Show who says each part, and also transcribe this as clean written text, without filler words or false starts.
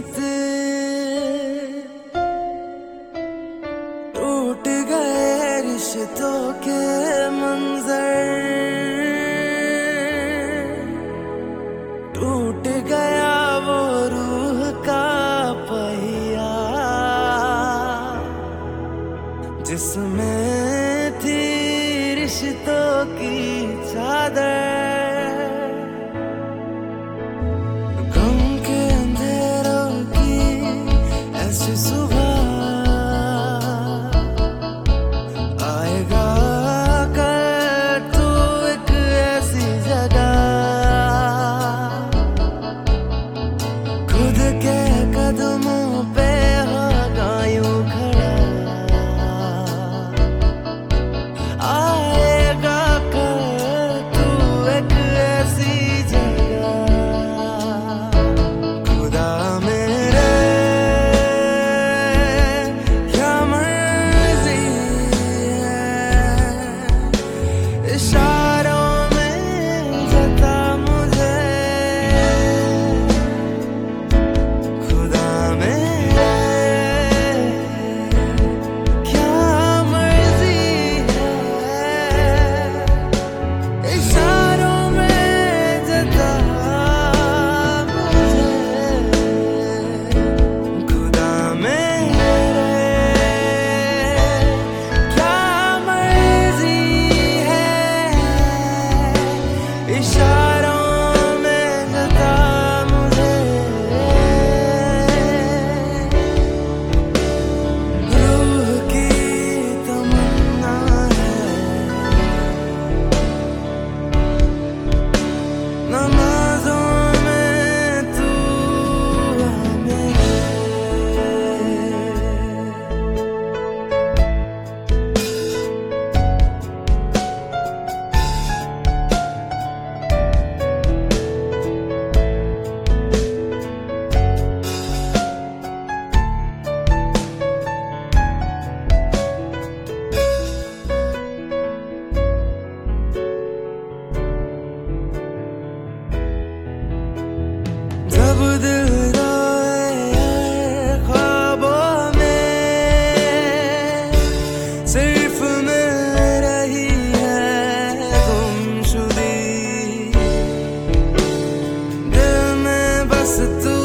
Speaker 1: किस्मत टूट गए रिश्तों के मंजर, टूट गया वो रूह का पहिया जिसमें थी रिश्तों की चादर। सुबह आएगा कल तू एक ऐसी जगह, खुद के कदमों पे होगा यूं खड़ा। आएगा कल तू एक ऐसी जगह, खुदा मेरे इशारों में जता मुझे, खुदा मेरे क्या मर्जी है। इशारों में जता मुझे, खुदा मेरे क्या मर्जी इशारों में जता मुझे। रूह की तमन्ना है नमाज़ों में तू मेरे। जब दिल रोए ख्वाबों में सिर्फ मिल रही है गुमशुदी, दिल में बस तू